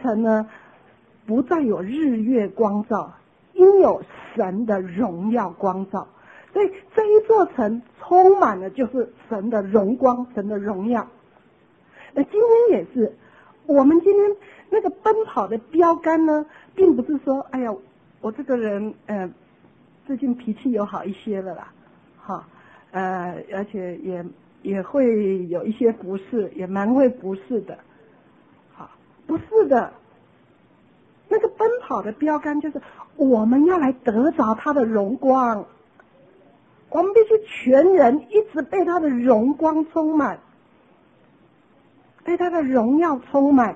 城呢，不再有日月光照，应有神的荣耀光照。所以这一座城充满了就是神的荣光，神的荣耀。那今天也是，我们今天那个奔跑的标杆呢，并不是说，哎呀，我这个人最近脾气有好一些了啦，哈，而且也会有一些服侍，也蛮会服侍的，好，不是的，那个奔跑的标杆就是我们要来得着他的荣光，我们必须全人一直被他的荣光充满，被他的荣耀充满，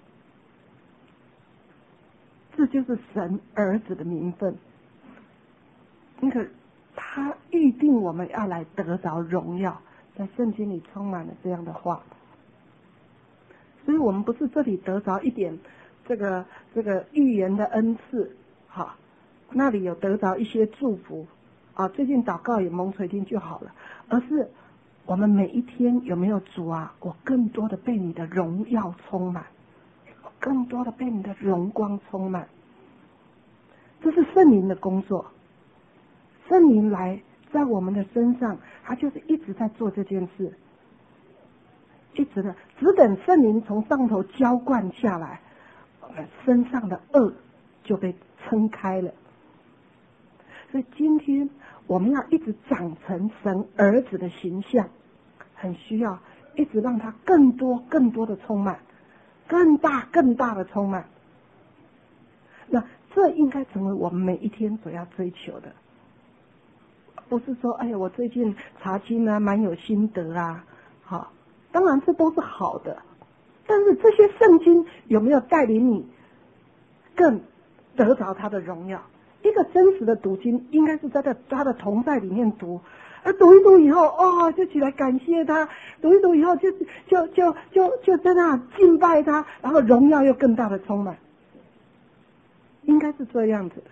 这就是神儿子的名分。那个他预定我们要来得着荣耀，在圣经里充满了这样的话。所以我们不是这里得着一点这个预言的恩赐，哈，那里有得着一些祝福啊，最近祷告也蒙垂听就好了，而是我们每一天有没有主啊，我更多的被你的荣耀充满，更多的被你的荣光充满，这是圣灵的工作。圣灵来在我们的身上，他就是一直在做这件事，一直的，只等圣灵从上头浇灌下来，身上的恶就被撑开了。所以今天我们要一直长成神儿子的形象，很需要一直让他更多的充满，更大的充满。那这应该成为我们每一天所要追求的。不是说，哎呀，我最近查经啊，蛮有心得啊，好，当然这都是好的，但是这些圣经有没有带领你更得着他的荣耀？一个真实的读经，应该是在他的同在里面读，而读一读以后，哦，就起来感谢他，读一读以后就在那敬拜他，然后荣耀又更大的充满，应该是这样子的。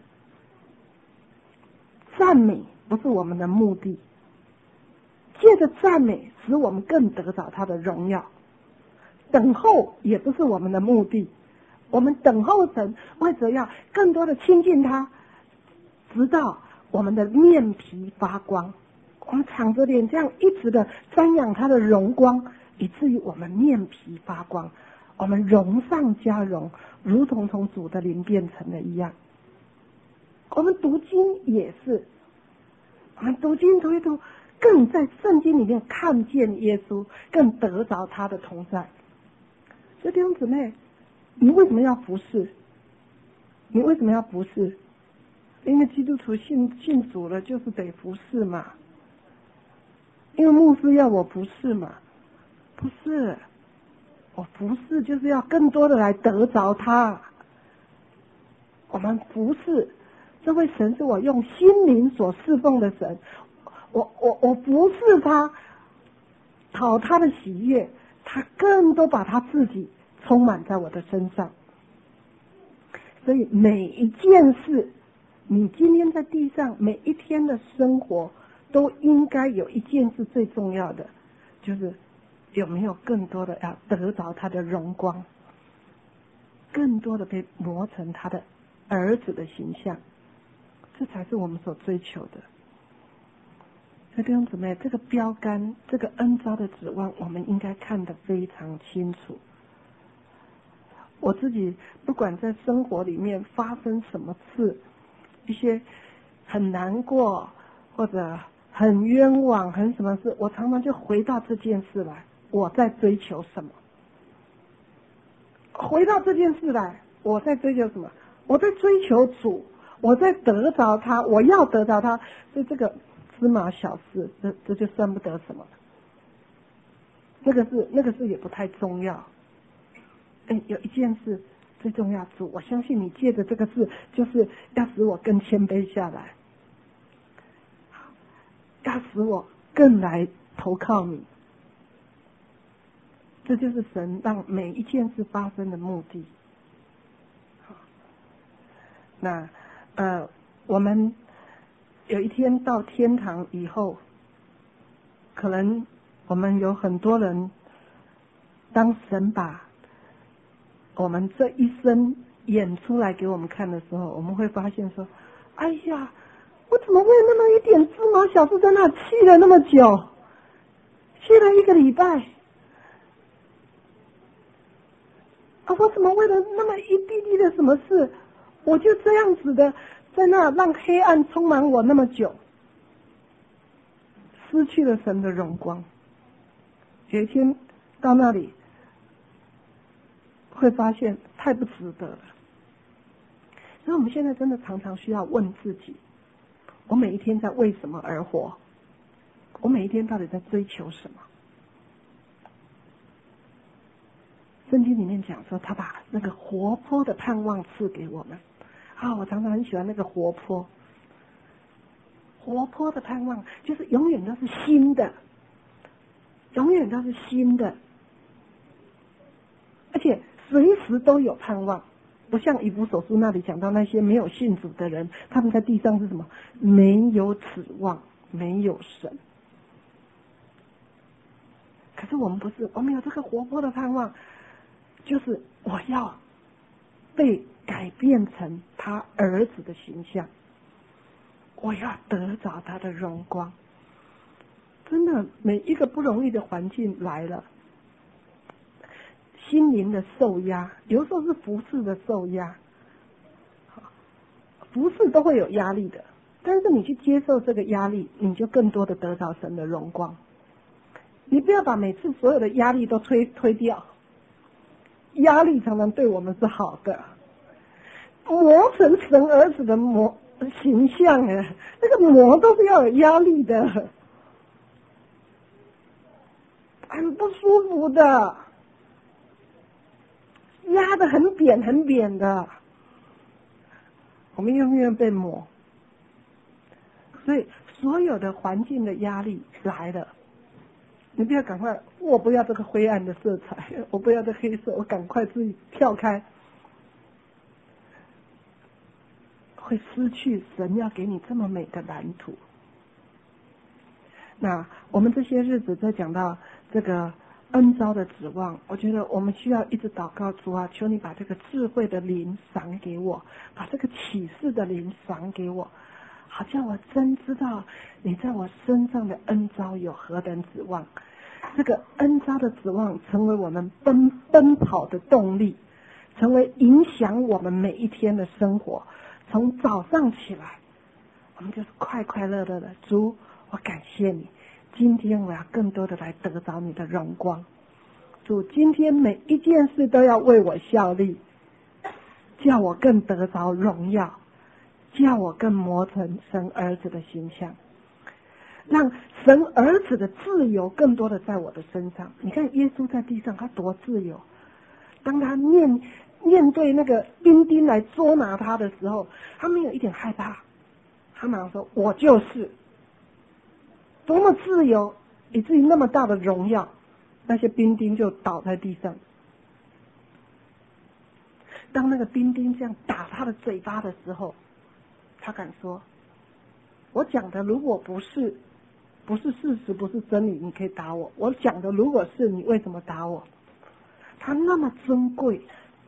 赞美不是我们的目的，借着赞美使我们更得着他的荣耀。等候也不是我们的目的，我们等候神，为着要更多的亲近他，直到我们的面皮发光，我们敞着脸这样一直的瞻仰他的荣光，以至于我们面皮发光，我们荣上加荣，如同从主的灵变成的一样。我们读经也是，我们读经读一读，更在圣经里面看见耶稣，更得着他的同在。所以弟兄姊妹，你为什么要服侍？你为什么要服侍？因为基督徒信主了，就是得服侍嘛。因为牧师要我服侍嘛，不是，我服侍就是要更多的来得着他。我们服侍这位神是我用心灵所侍奉的神，我服侍他，讨他的喜悦，他更多把他自己充满在我的身上。所以每一件事，你今天在地上每一天的生活，都应该有一件事最重要的，就是有没有更多的要得着他的荣光，更多的被磨成他的儿子的形象，这才是我们所追求的。所以弟兄姊妹，这个标杆，这个恩召的指望，我们应该看得非常清楚。我自己不管在生活里面发生什么事，一些很难过或者很冤枉很什么事，我常常就回到这件事来，我在追求什么？回到这件事来，我在追求什么？我在追求主，我在得着他，我要得着他。所以这个芝麻小事，这就算不得什么。那个事也不太重要。有一件事最重要，主，我相信你借着这个事，就是要使我更谦卑下来，要使我更来投靠你。这就是神让每一件事发生的目的。那我们有一天到天堂以后，可能我们有很多人，当神把我们这一生演出来给我们看的时候，我们会发现说，哎呀，我怎么为那么一点芝麻小事在那气了那么久，气了1个礼拜，我怎么为了那么一滴滴的什么事，我就这样子的在那让黑暗充满我那么久，失去了神的荣光。有一天到那里会发现太不值得了。所以我们现在真的常常需要问自己，我每一天在为什么而活？我每一天到底在追求什么？圣经里面讲说，他把那个活泼的盼望赐给我们。我常常很喜欢那个活泼。活泼的盼望就是永远都是新的，永远都是新的，而且随时都有盼望。不像以弗所书那里讲到那些没有信主的人，他们在地上是什么？没有指望，没有神。可是我们不是，我们有这个活泼的盼望，就是我要被改变成他儿子的形象，我要得着他的荣光。真的，每一个不容易的环境来了，心灵的受压，有时候是服事的受压，服事都会有压力的，但是你去接受这个压力，你就更多的得着神的荣光。你不要把每次所有的压力都推掉，压力常常对我们是好的，磨成神儿子的形象那个磨都是要有压力的，很不舒服的，压得很扁很扁的，我们永远被磨。所以所有的环境的压力来了，你不要赶快，我不要这个灰暗的色彩，我不要这黑色，我赶快自己跳开，会失去神要给你这么美的蓝图。那我们这些日子在讲到这个恩召的指望，我觉得我们需要一直祷告，主啊，求你把这个智慧的灵赏给我，把这个启示的灵赏给我，好叫我真知道你在我身上的恩召有何等指望。这个恩召的指望成为我们奔跑的动力，成为影响我们每一天的生活。从早上起来，我们就是快快乐乐的。主，我感谢你，今天我要更多的来得着你的荣光。主，今天每一件事都要为我效力，叫我更得着荣耀，叫我更磨成神儿子的形象，让神儿子的自由更多的在我的身上。你看耶稣在地上他多自由，当他面对那个兵丁来捉拿他的时候，他没有一点害怕，他马上说我就是，多么自由，以至于那么大的荣耀，那些兵丁就倒在地上。当那个兵丁这样打他的嘴巴的时候，他敢说，我讲的如果不是事实，不是真理，你可以打我，我讲的如果是，你为什么打我？他那么尊贵，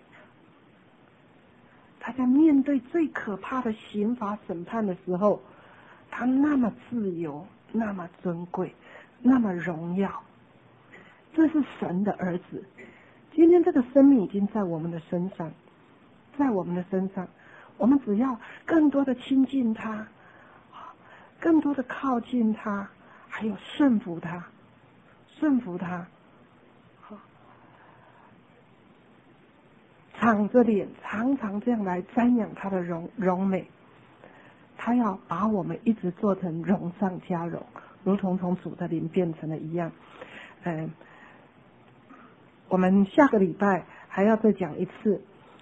他在面对最可怕的刑罚审判的时候，他那么自由，那么尊贵，那么荣耀。这是神的儿子。今天这个生命已经在我们的身上，在我们的身上，我们只要更多的亲近他，更多的靠近他，还有顺服他，顺服他，敞着脸常常这样来瞻仰他的荣美。他要把我们一直做成荣上加荣，如同从主的灵变成了一样。我们下个礼拜还要再讲一次，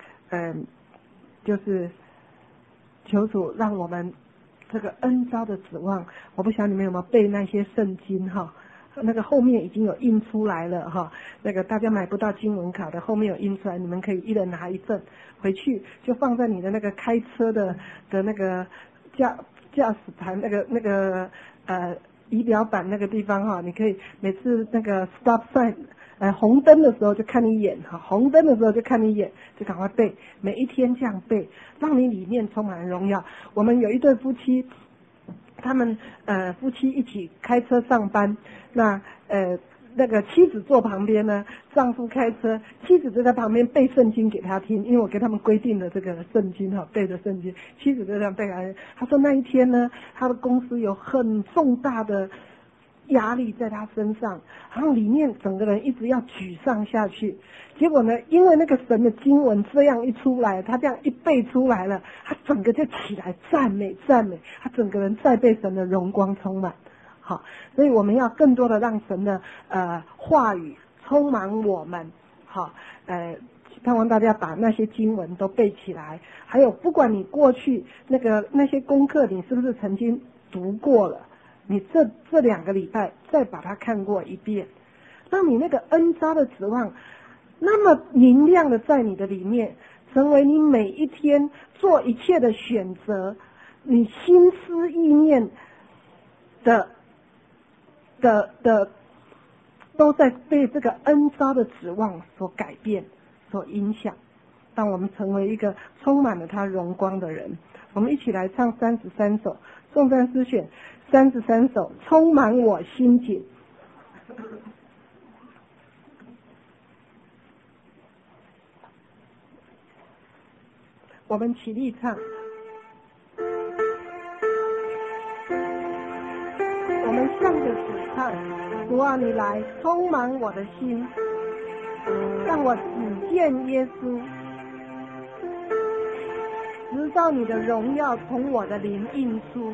就是求主让我们这个恩召的指望。我不晓得你们有没有背那些圣经哈，那个后面已经有印出来了哈，那个大家买不到经文卡的，后面有印出来，你们可以一人拿一份回去，就放在你的那个开车的那个驾驶盘那个仪表板那个地方哈，你可以每次那个 stop sign 红灯的时候就看你眼哈，红灯的时候就看你眼，就赶快背，每一天这样背，让你里面充满荣耀。我们有一对夫妻，他们夫妻一起开车上班，那个妻子坐旁边呢，丈夫开车，妻子就在旁边背圣经给他听，因为我给他们规定了这个圣经哈，背的圣经，妻子就这样背来。他说那一天呢，他的公司有很重大的压力在他身上，然后里面整个人一直要沮丧下去。结果呢，因为那个神的经文这样一出来，他这样一背出来了，他整个就起来赞美，他整个人再被神的荣光充满。好，所以我们要更多的让神的话语充满我们。好，盼望大家把那些经文都背起来。还有，不管你过去那些功课，你是不是曾经读过了？你这2个礼拜再把它看过一遍，让你那个恩召的指望那么明亮的在你的里面，成为你每一天做一切的选择，你心思意念都在被这个恩召的指望所改变、所影响，让我们成为一个充满了他荣光的人。我们一起来唱33首颂赞诗选33首，充满我心景。我们起立唱，我们向着主唱，主啊，你来充满我的心，让我只见耶稣，直到你的荣耀从我的灵映出。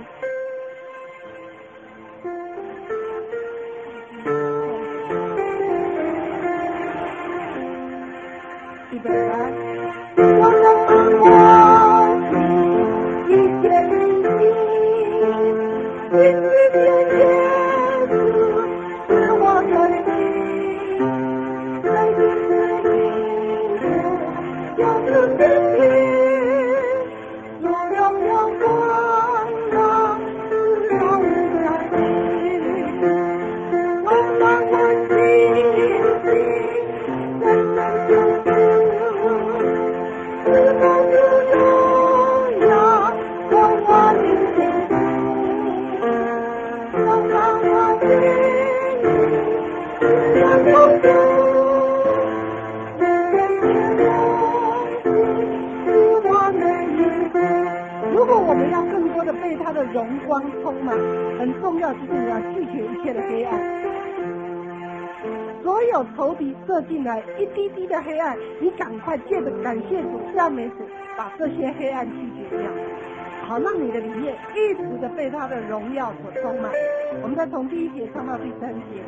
预备来，我的我一见你心里边耶稣是我的心，在你的里面有主的心，荣耀光芒荣耀心，充满我心里，深深相知。直到主荣耀从我灵心中，充满我心里，让我主是我的意思。如果我们要更多的被他的荣光充满，很重要就是你要拒绝一切的黑暗。所有仇敌射进来一滴滴的黑暗，你赶快借着感谢主、赞美主，把这些黑暗拒绝掉，好让你的里面一直的被他的荣耀所充满。我们再从第1节唱到第3节。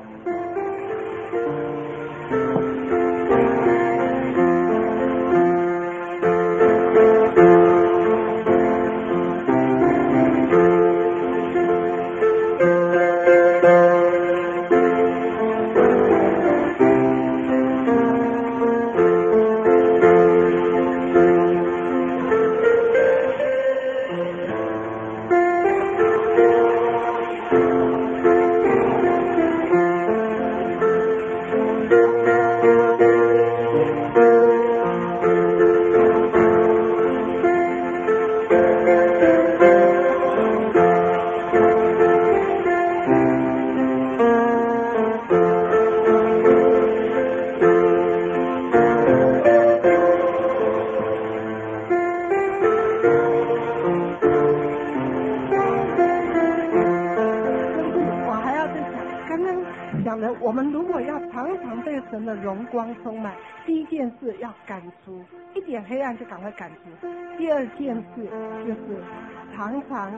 我们如果要常常被神的荣光充满，第一件事要赶出一点黑暗，就赶快赶出。第二件事就是常常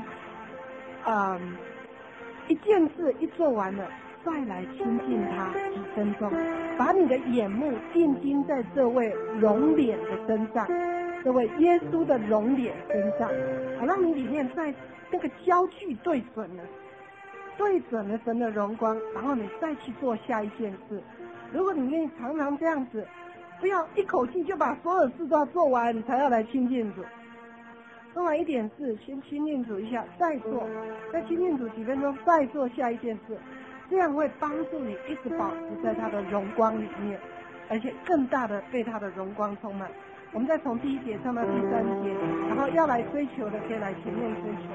一件事一做完了，再来亲近他几分钟，把你的眼目定睛在这位容脸的身上，这位耶稣的容脸身上，好让你里面在那个焦距对准了神的荣光，然后你再去做下一件事。如果你愿意常常这样子，不要一口气就把所有事都要做完，你才要来亲近主。做完一点事，先亲近主一下，再做，再亲近主几分钟，再做下一件事。 这样会帮助你一直保持在他的荣光里面，而且更大的被他的荣光充满。我们再从第1节上到第3节，然后要来追求的可以来前面追求。